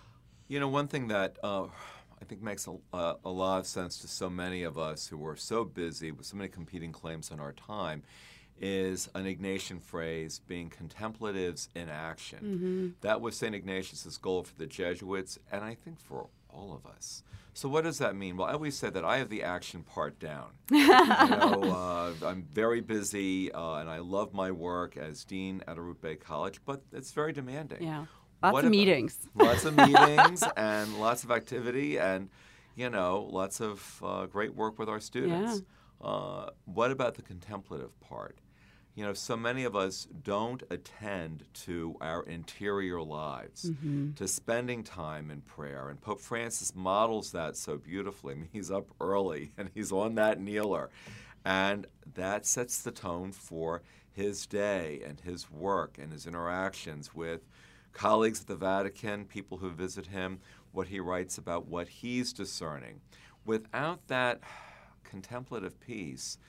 Speaker 11: You know, one thing that uh, I think makes a, uh, a lot of sense to so many of us who are so busy with so many competing claims on our time is an Ignatian phrase, being contemplatives in action.
Speaker 2: Mm-hmm.
Speaker 11: That was Saint Ignatius' goal for the Jesuits, and I think for all of us. So what does that mean? Well, I always say that I have the action part down. you know, uh, I'm very busy, uh, and I love my work as Dean at Arrupe College, but it's very demanding.
Speaker 2: Yeah. Lots
Speaker 11: What
Speaker 2: of
Speaker 11: about-
Speaker 2: meetings.
Speaker 11: Lots of meetings and lots of activity and, you know, lots of uh, great work with our students. Uh, what about the contemplative part? You know, so many of us don't attend to our interior lives,
Speaker 2: Mm-hmm.
Speaker 11: to spending time in prayer. And Pope Francis models that so beautifully. I mean, he's up early and he's on that kneeler. And that sets the tone for his day and his work and his interactions with colleagues at the Vatican, people who visit him, what he writes about what he's discerning. Without that contemplative piece,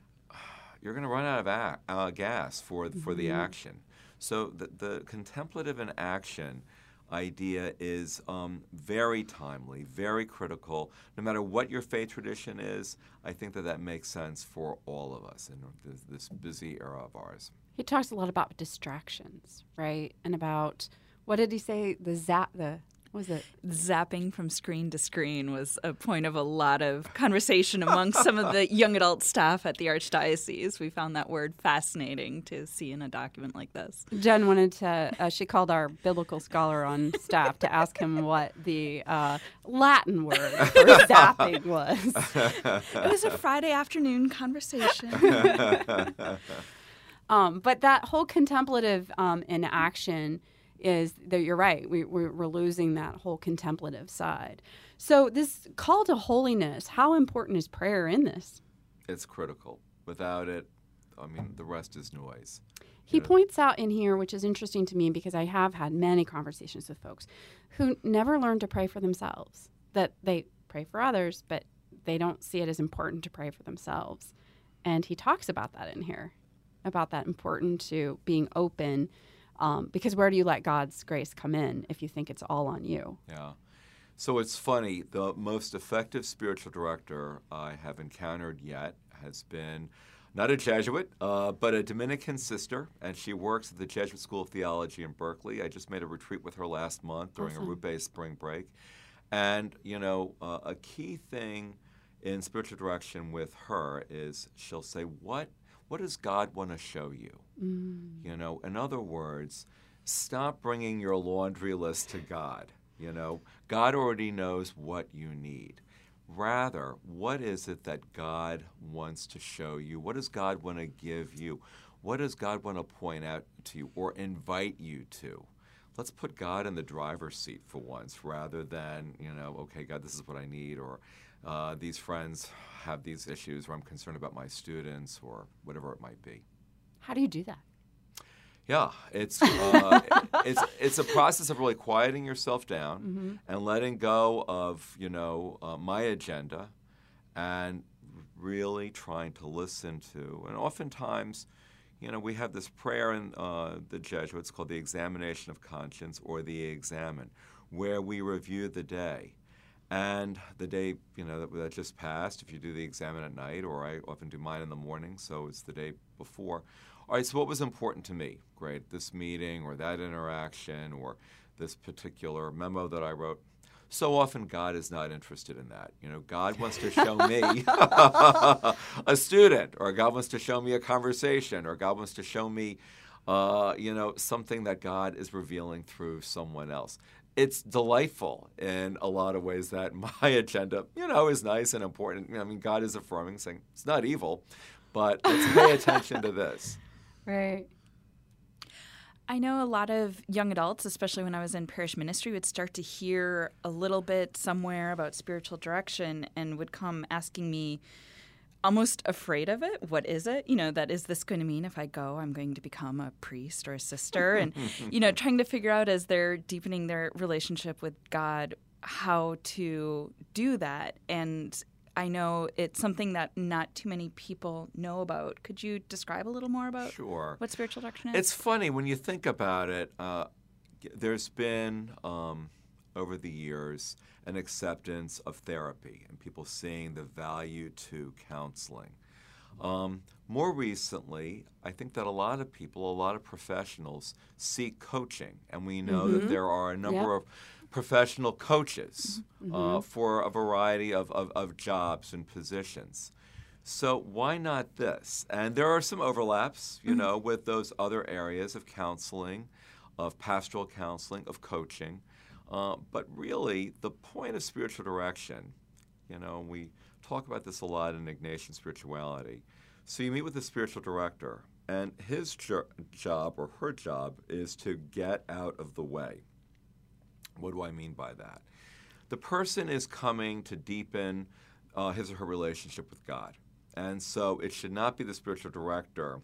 Speaker 11: you're going to run out of a- uh, gas for for the
Speaker 2: Mhm.
Speaker 11: action. So the, the contemplative and action idea is um, very timely, very critical. No matter what your faith tradition is, I think that that makes sense for all of us in this, this busy era of ours.
Speaker 2: He talks a lot about distractions, right? And about, what did he say? The zap, the, what was it?
Speaker 13: Zapping from screen to screen was a point of a lot of conversation among some of the young adult staff at the Archdiocese. We found that word fascinating to see in a document like this.
Speaker 2: Jen wanted to, uh, she called our biblical scholar on staff to ask him what the uh, Latin word for zapping was.
Speaker 13: It was a Friday afternoon conversation.
Speaker 2: Um, but that whole contemplative um, in action is that you're right. We, we're, we're losing that whole contemplative side. So this call to holiness, how important is prayer in this?
Speaker 11: It's critical. Without it, I mean, the rest is noise.
Speaker 2: He points out in here, which is interesting to me because I have had many conversations with folks who never learn to pray for themselves, that they pray for others, but they don't see it as important to pray for themselves. And he talks about that in here, about that important to being open, um, because where do you let God's grace come in if you think it's all on you?
Speaker 11: Yeah. So it's funny, the most effective spiritual director I have encountered yet has been not a Jesuit, uh, but a Dominican sister, and she works at the Jesuit School of Theology in Berkeley. I just made a retreat with her last month during
Speaker 2: Awesome.
Speaker 11: a Roubaix spring break. And, you know, uh, a key thing in spiritual direction with her is she'll say, what, what does God want to show you?
Speaker 2: Mm.
Speaker 11: You know, in other words, stop bringing your laundry list to God. You know, God already knows what you need. Rather, what is it that God wants to show you? What does God want to give you? What does God want to point out to you or invite you to? Let's put God in the driver's seat for once rather than, you know, okay, God, this is what I need, or uh, these friends have these issues, or I'm concerned about my students, or whatever it might be.
Speaker 2: How do you do that?
Speaker 11: Yeah, it's uh, it's it's a process of really quieting yourself down
Speaker 2: Mm-hmm.
Speaker 11: and letting go of, you know, uh, my agenda, and really trying to listen to. And oftentimes, you know, we have this prayer in uh, the Jesuits called the Examination of Conscience, or the Examen, where we review the day. And the day, you know, that, that just passed, if you do the examen at night, or I often do mine in the morning, so it's the day before. All right, so what was important to me? Great, this meeting or that interaction or this particular memo that I wrote. So often God is not interested in that. You know, God wants to show me a student, or God wants to show me a conversation, or God wants to show me, uh, you know, something that God is revealing through someone else. It's delightful in a lot of ways that my agenda, you know, is nice and important. I mean, God is affirming, saying it's not evil, but let's pay attention to this.
Speaker 2: Right.
Speaker 13: I know a lot of young adults, especially when I was in parish ministry, would start to hear a little bit somewhere about spiritual direction and would come asking me, almost afraid of it. What is it? You know, that is this going to mean if I go, I'm going to become a priest or a sister? And, you know, trying to figure out as they're deepening their relationship with God, how to do that. And I know it's something that not too many people know about. Could you describe a little more about
Speaker 11: Sure.
Speaker 13: what spiritual direction is?
Speaker 11: It's funny when you think about it. Uh, there's been um, over the years an acceptance of therapy and people seeing the value to counseling. Um, more recently, I think that a lot of people, a lot of professionals seek coaching, and we know
Speaker 2: Mm-hmm.
Speaker 11: that there are a number
Speaker 2: Yep.
Speaker 11: of professional coaches
Speaker 2: Mm-hmm.
Speaker 11: uh, for a variety of, of, of jobs and positions. So why not this? And there are some overlaps, you
Speaker 2: Mm-hmm.
Speaker 11: know, with those other areas of counseling, of pastoral counseling, of coaching. Uh, but really, the point of spiritual direction, you know, we talk about this a lot in Ignatian spirituality. So you meet with the spiritual director, and his jo- job or her job is to get out of the way. What do I mean by that? The person is coming to deepen uh, his or her relationship with God. And so it should not be the spiritual director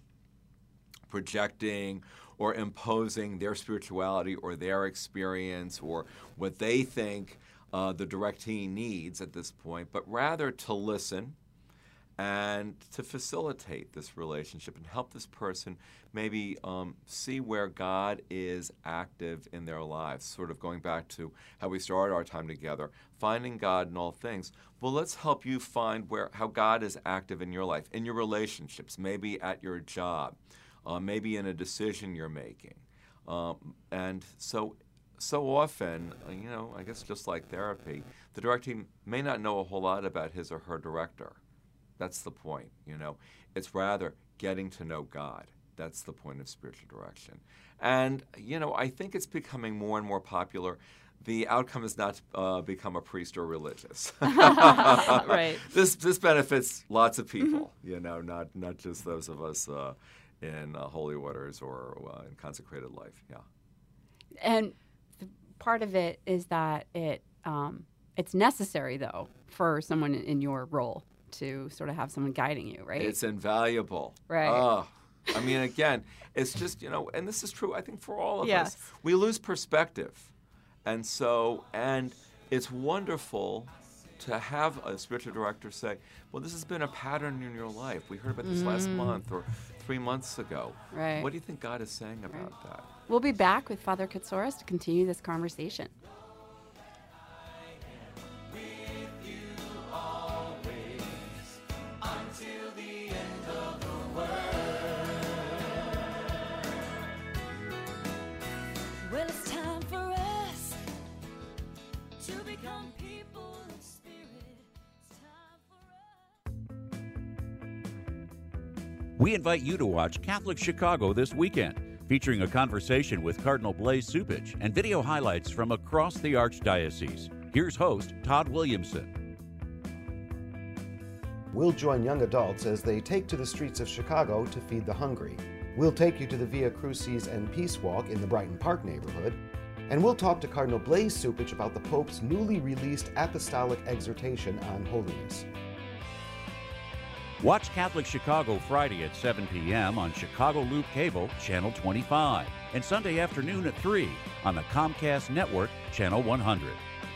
Speaker 11: projecting or imposing their spirituality or their experience or what they think uh, the directee needs at this point, but rather to listen and to facilitate this relationship and help this person maybe um, see where God is active in their lives, sort of going back to how we started our time together, finding God in all things. Well, let's help you find where how God is active in your life, in your relationships, maybe at your job, uh, maybe in a decision you're making. Um, and so so often, you know, I guess just like therapy, the directee may not know a whole lot about his or her director. That's the point, you know. It's rather getting to know God. That's the point of spiritual direction. And, you know, I think it's becoming more and more popular. The outcome is not to uh, become a priest or religious.
Speaker 13: Right.
Speaker 11: This this benefits lots of people, you know, not not just those of us uh, in uh, holy orders or uh, in consecrated life, yeah.
Speaker 2: And the part of it is that it um, it's necessary, though, for someone in your role to sort of have someone guiding you, right?
Speaker 11: It's invaluable.
Speaker 2: Right.
Speaker 11: Oh, I mean, again, it's just, you know, and this is true, I think, for all of
Speaker 2: Yes.
Speaker 11: us. We lose perspective. And so, and it's wonderful to have a spiritual director say, well, this has been a pattern in your life. We heard about this last
Speaker 2: Mm.
Speaker 11: month or three months ago.
Speaker 2: Right.
Speaker 11: What do you think God is saying about
Speaker 2: Right.
Speaker 11: that?
Speaker 2: We'll be back with Father Katsouras to continue this conversation.
Speaker 6: Until the end of the to become people of spirit. It's time for us.
Speaker 1: We invite you to watch Catholic Chicago this weekend, featuring a conversation with Cardinal Blaise Cupich and video highlights from across the Archdiocese. Here's host Todd Williamson.
Speaker 8: We'll join young adults as they take to the streets of Chicago to feed the hungry. We'll take you to the Via Crucis and Peace Walk in the Brighton Park neighborhood, and we'll talk to Cardinal Blaise Cupich about the Pope's newly released apostolic exhortation on holiness.
Speaker 1: Watch Catholic Chicago Friday at seven p.m. on Chicago Loop Cable, Channel twenty-five, and Sunday afternoon at three on the Comcast Network, Channel one hundred.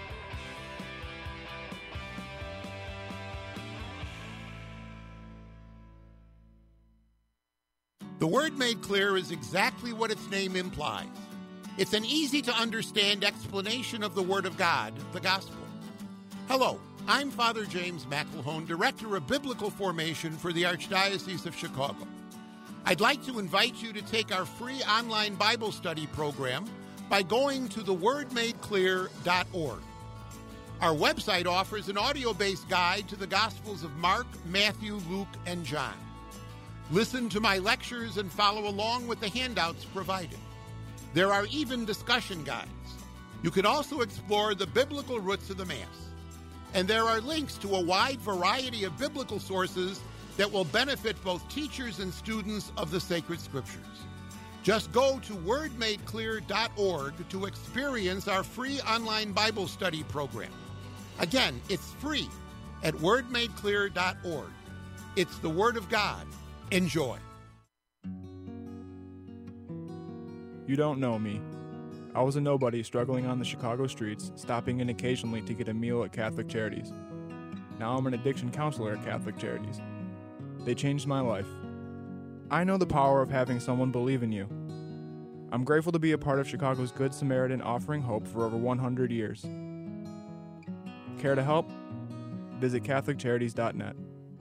Speaker 14: The Word Made Clear is exactly what its name implies. It's an easy-to-understand explanation of the Word of God, the Gospel. Hello. I'm Father James McElhone, Director of Biblical Formation for the Archdiocese of Chicago. I'd like to invite you to take our free online Bible study program by going to the word made clear dot org. Our website offers an audio-based guide to the Gospels of Mark, Matthew, Luke, and John. Listen to my lectures and follow along with the handouts provided. There are even discussion guides. You can also explore the biblical roots of the Mass. And there are links to a wide variety of biblical sources that will benefit both teachers and students of the sacred scriptures. Just go to word made clear dot org to experience our free online Bible study program. Again, it's free at word made clear dot org. It's the Word of God. Enjoy.
Speaker 15: You don't know me. I was a nobody struggling on the Chicago streets, stopping in occasionally to get a meal at Catholic Charities. Now I'm an addiction counselor at Catholic Charities. They changed my life. I know the power of having someone believe in you. I'm grateful to be a part of Chicago's Good Samaritan offering hope for over one hundred years. Care to help? Visit catholic charities dot net.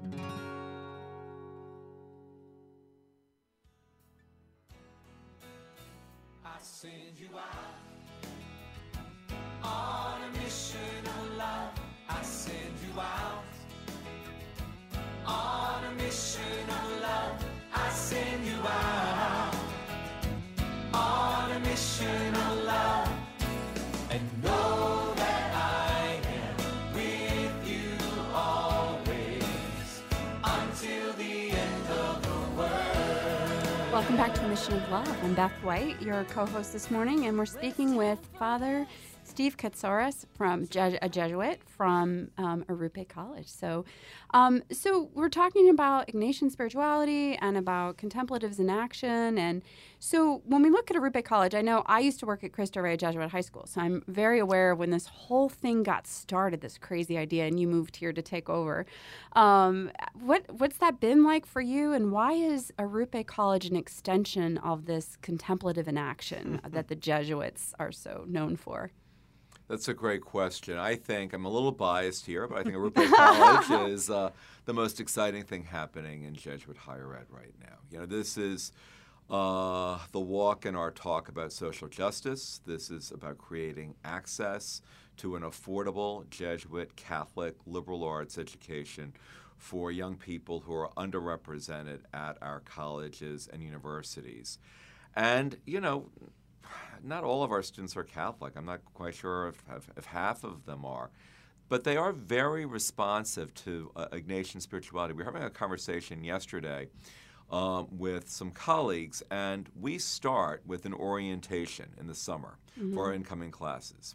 Speaker 2: Welcome back to Mission of Love. I'm Beth White, your co-host this morning, and we're speaking with Father Steve Katsaros, from Je- a Jesuit from um, Arrupe College. So, um, so we're talking about Ignatian spirituality and about contemplatives in action. And so when we look at Arrupe College, I know I used to work at Cristo Rey Jesuit High School, so I'm very aware of when this whole thing got started, this crazy idea, and you moved here to take over. Um, what what's that been like for you, and why is Arrupe College an extension of this contemplative in action that the Jesuits are so known for?
Speaker 11: That's a great question. I think, I'm a little biased here, but I think Arrupe College is uh, the most exciting thing happening in Jesuit higher ed right now. You know, this is uh, the walk in our talk about social justice. This is about creating access to an affordable Jesuit Catholic liberal arts education for young people who are underrepresented at our colleges and universities. And, you know, not all of our students are Catholic. I'm not quite sure if, if, if half of them are. But they are very responsive to uh, Ignatian spirituality. We were having a conversation yesterday um, with some colleagues, and we start with an orientation in the summer mm-hmm. for our incoming classes.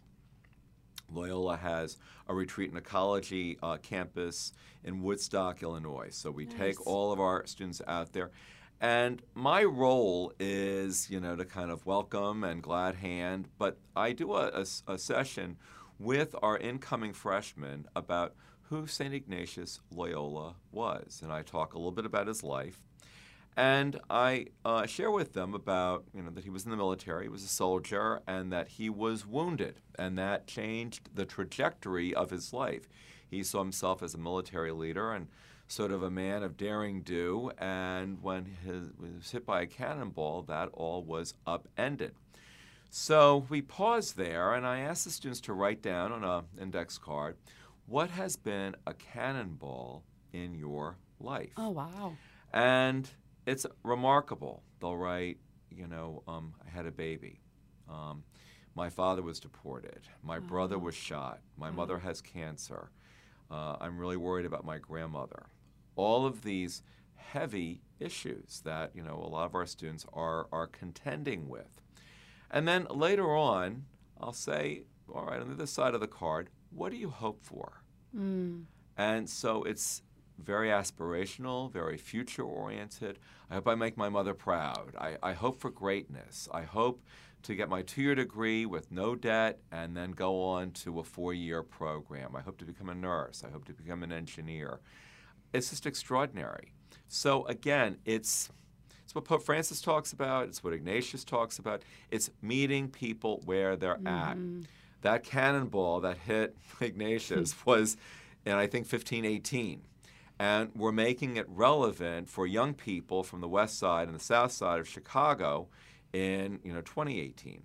Speaker 11: Loyola has a retreat and ecology uh, campus in Woodstock, Illinois. So we nice. take all of our students out there. And my role is, you know, to kind of welcome and glad hand, but I do a, a, a session with our incoming freshmen about who Saint Ignatius Loyola was. And I talk a little bit about his life. And I uh, share with them about, you know, that he was in the military, he was a soldier, and that he was wounded. And that changed the trajectory of his life. He saw himself as a military leader and sort of a man of daring do, and when he was hit by a cannonball, that all was upended. So we paused there, and I asked the students to write down on an index card, what has been a cannonball in your life?
Speaker 2: Oh, wow.
Speaker 11: And it's remarkable. They'll write, you know, um, I had a baby. Um, my father was deported. My oh. brother was shot. My oh. mother has cancer. Uh, I'm really worried about my grandmother. All of these heavy issues that, you know, a lot of our students are, are contending with. And then later on, I'll say, all right, on the other side of the card, what do you hope for? Mm. And so it's very aspirational, very future-oriented. I hope I make my mother proud. I, I hope for greatness. I hope to get my two-year degree with no debt and then go on to a four-year program. I hope to become a nurse. I hope to become an engineer. It's just extraordinary. So again, it's it's what Pope Francis talks about. It's what Ignatius talks about. It's meeting people where they're mm-hmm. at. That cannonball that hit Ignatius was in, I think, fifteen eighteen. And we're making it relevant for young people from the west side and the south side of Chicago in, you know, twenty eighteen.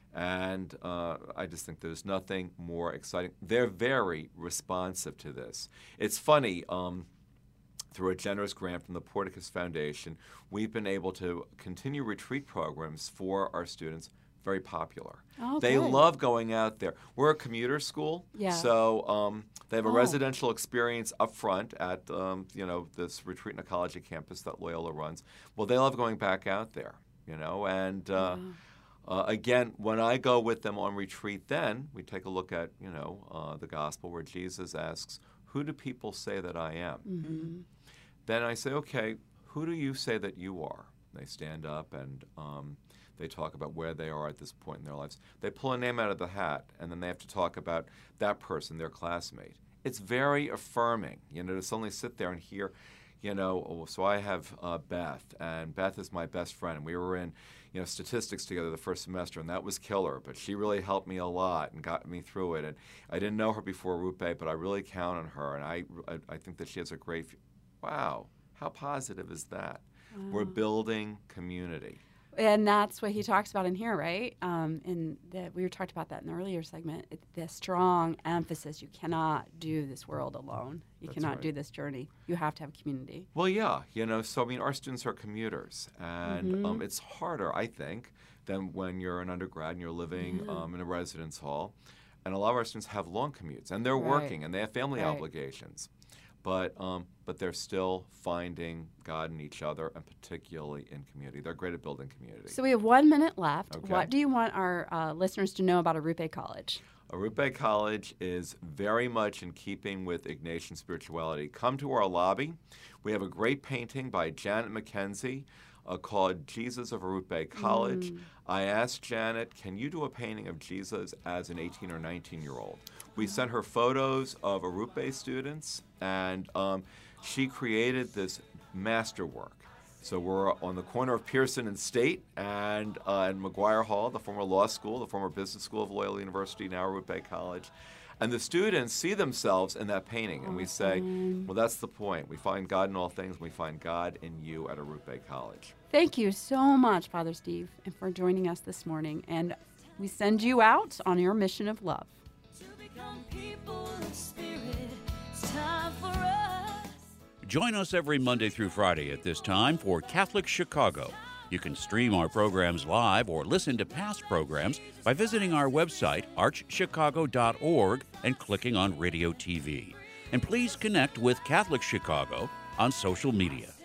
Speaker 11: And uh, I just think there's nothing more exciting. They're very responsive to this. It's funny. Um, Through a generous grant from the Porticus Foundation, we've been able to continue retreat programs for our students, very popular.
Speaker 2: Oh,
Speaker 11: they
Speaker 2: good.
Speaker 11: love going out there. We're a commuter school,
Speaker 2: yeah.
Speaker 11: so um, they have a
Speaker 2: oh.
Speaker 11: residential experience up front at um, you know this retreat and ecology campus that Loyola runs. Well, they love going back out there, you know, and uh, yeah. uh, again, when I go with them on retreat, then we take a look at you know uh, the gospel where Jesus asks, "Who do people say that I am?"
Speaker 2: Mm-hmm.
Speaker 11: Then I say, okay, who do you say that you are? They stand up and um, they talk about where they are at this point in their lives. They pull a name out of the hat, and then they have to talk about that person, their classmate. It's very affirming, you know, to suddenly sit there and hear, you know, oh, so I have uh, Beth, and Beth is my best friend, and we were in, you know, statistics together the first semester, and that was killer, but she really helped me a lot and got me through it, and I didn't know her before Rupe, but I really count on her, and I, I, I think that she has a great future. Wow, how positive is that? Wow. We're building community.
Speaker 2: And that's what he talks about in here, right? Um, and that we were talked about that in the earlier segment. It, the strong emphasis: you cannot do this world alone. You
Speaker 11: That's
Speaker 2: cannot
Speaker 11: right.
Speaker 2: do this journey. You have to have community.
Speaker 11: Well, yeah, you know. So I mean, our students are commuters, and
Speaker 2: mm-hmm.
Speaker 11: um, it's harder, I think, than when you're an undergrad and you're living
Speaker 2: yeah.
Speaker 11: um, in a residence hall. And a lot of our students have long commutes, and they're
Speaker 2: right.
Speaker 11: working, and they have family
Speaker 2: right.
Speaker 11: obligations. But um, but they're still finding God in each other, and particularly in community. They're great at building community.
Speaker 2: So we have one minute left.
Speaker 11: Okay.
Speaker 2: What do you want our uh, listeners to know about Arrupe College?
Speaker 11: Arrupe College is very much in keeping with Ignatian spirituality. Come to our lobby. We have a great painting by Janet McKenzie uh, called Jesus of Arrupe College. Mm. I asked Janet, can you do a painting of Jesus as an eighteen or nineteen-year-old? We sent her photos of Arrupe students, and um, she created this masterwork. So we're on the corner of Pearson and State and, uh, and McGuire Hall, the former law school, the former business school of Loyola University, now Arrupe College. And the students see themselves in that painting, and we say, well, that's the point. We find God in all things, and we find God in you at Arrupe College.
Speaker 2: Thank you so much, Father Steve, and for joining us this morning. And we send you out on your mission of love.
Speaker 6: People of spirit, it's time for us.
Speaker 1: Join us every Monday through Friday at this time for Catholic Chicago. You can stream our programs live or listen to past programs by visiting our website, arch chicago dot org, and clicking on Radio T V. And please connect with Catholic Chicago on social media.